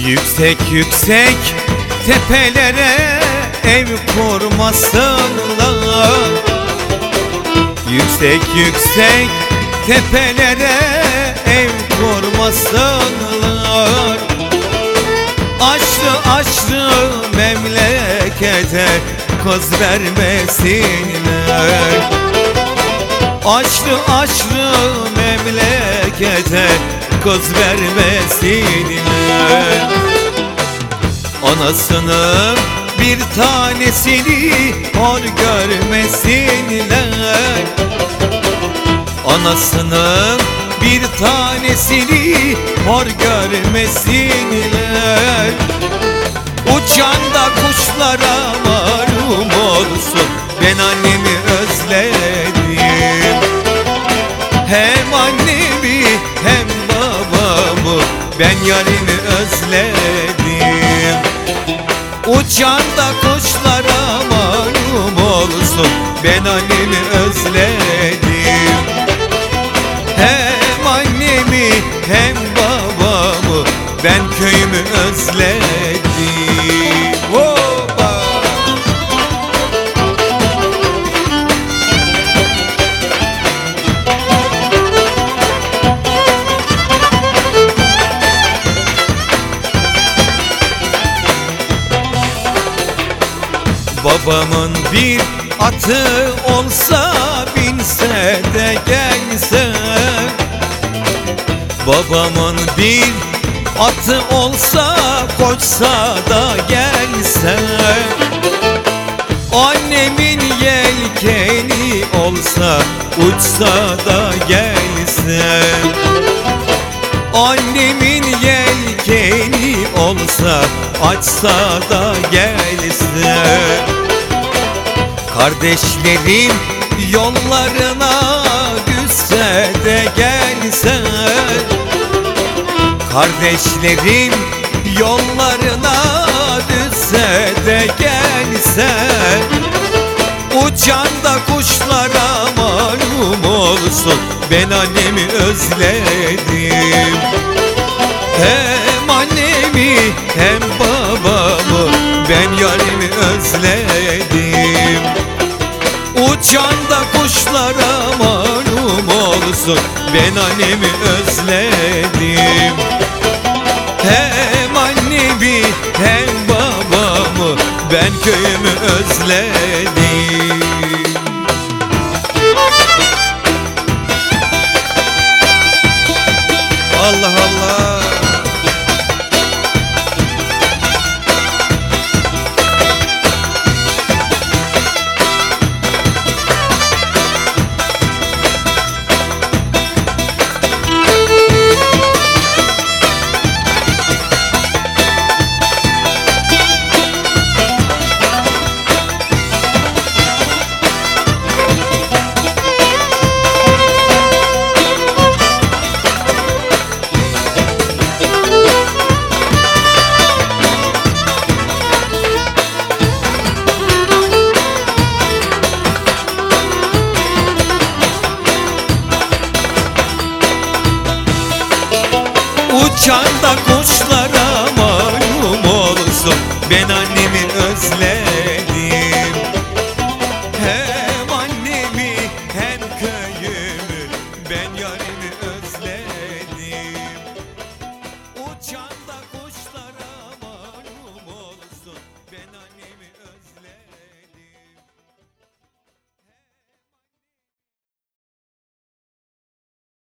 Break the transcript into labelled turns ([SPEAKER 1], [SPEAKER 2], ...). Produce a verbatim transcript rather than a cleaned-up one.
[SPEAKER 1] Yüksek yüksek tepelere ev kurmasınlar. Yüksek yüksek tepelere ev kurmasınlar. Açlı açlı memlekete kız vermesinler. Açlı açlı memlekete kız vermesinler. Anasının bir tanesini hor görmesinler. Anasının bir tanesini hor görmesinler. Uçan da kuşlara malum olsun, ben annemi özledim. Hem annemi hem babamı, ben yarimi özledim. Uçan da kuşlara malum olsun, ben annemi özledim. Hem annemi hem babamı, ben köyümü özledim. Hoppa! Babamın bir atı olsa, binse de gelse. Babamın bir atı olsa, koşsa da gelse. Annemin yelkeni olsa, uçsa da gelse. Annemin yelkeni olsa, açsa da gelse. Kardeşlerim yollarına düşse de gelse. Kardeşlerim yollarına düşse de gelse. Uçan da kuşlara malum olsun, ben annemi özledim. Hem annemi hem babamı, ben yarimi özledim. Uçan da kuşlara malum olsun, ben annemi özledim. Hem annemi hem babamı, ben köyümü özledim. Allah Allah! Uçan da kuşlara malum olsun, ben annemi özledim. Hem annemi hem köyümü, ben yarimi